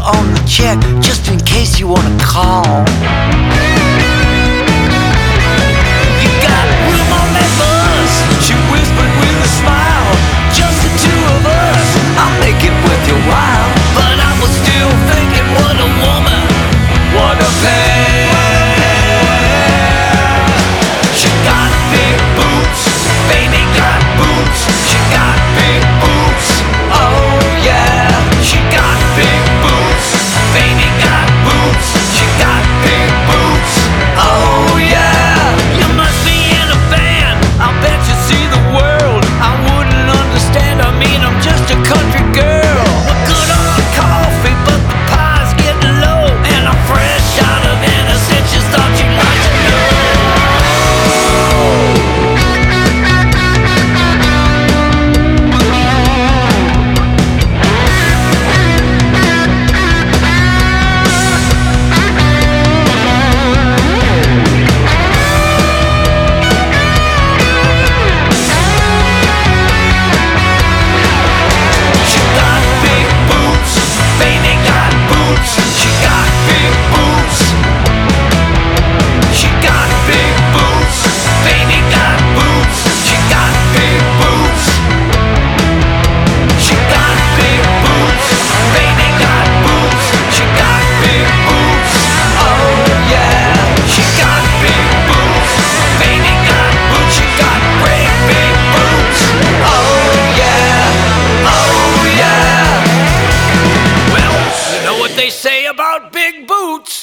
on the check, just in case you wanna call. You got room on that bus, she whispered with a smile. Just the two of us, I'll make it worth your while. But I was still thinking, what a woman, what a pain. She got big boots, baby got boots. She got big boots, oh yeah. She got big boots, baby got boots. She got big boots, oh yeah. You must be in a band, I'll bet you see the world. I wouldn't understand, I mean I'm just a country girl. A good on coffee, but the pie's getting low. And I'm fresh out of innocence, just thought you'd like to know. They say about big boots.